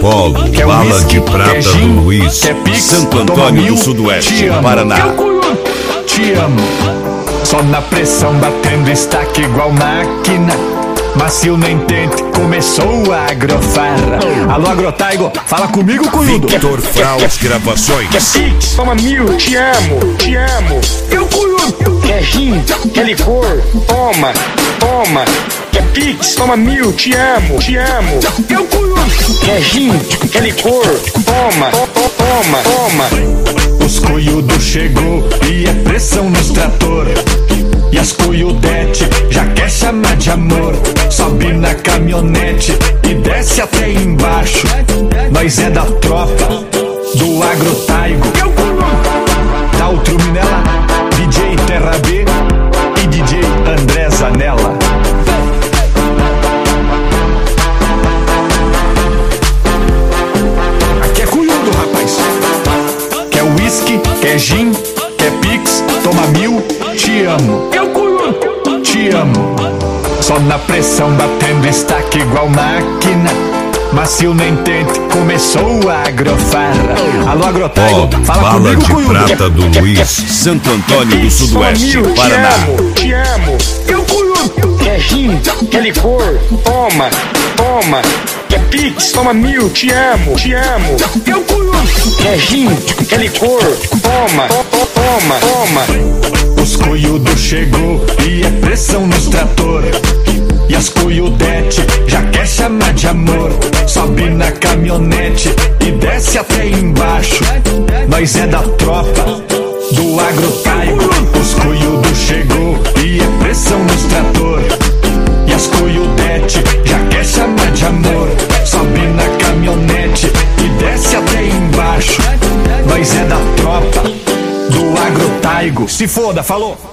Polo, bala de prata do Luiz, Santo Antônio do Sudoeste, Paraná. Te amo, só na pressão batendo estaque igual máquina. Macio nem tente, começou a agrofarra. Alô, Agrotaigo, fala comigo, cunhudo. Victor Fraus Gravações. Quer Pix, toma 1000, te amo, te amo. Eu, cunhudo. Quer gin, quer licor, toma, toma. Quer Pix, toma 1000, te amo, te amo. Eu, cunhudo. Quer gin, quer licor, toma, toma, toma. Os cunhudos chegou e é pressão nos trator. E as cunhudete já quer chamar de amor. Sobe na caminhonete e desce até embaixo. Nós é da tropa do Agrotaigo. Dá o trume nela, DJ Terra B e DJ André Zanella. Aqui é cunhudo, rapaz. Quer whisky, quer gin, quer Pix, toma 1000, te amo. Eu cunhudo, te amo. Só na pressão batendo estaque igual máquina. Macio nem tente, começou a agrofarra. Alô, Agrotaigo, Polo, fala bala comigo, de cunhudo. prata do Luiz, Santo Antônio do Sudoeste, Paraná. Te amo. Eu cunhudo. Quer gin, quer licor, toma, toma. Quer Pix, toma 1000, te amo, te amo. Eu cunhudo. Quer gin, quer licor, toma, toma, toma. Os cunhudos chegou e é pressão nos trator. E as cunhudete já quer chamar de amor. Sobe na caminhonete e desce até embaixo. Nós é da tropa do Agrotaigo. Os cunhudos chegou e é pressão nos trator. E as cunhudete já quer chamar de amor. Sobe na caminhonete e desce até embaixo. Nós é da tropa do Agrotaigo. Se foda, falou!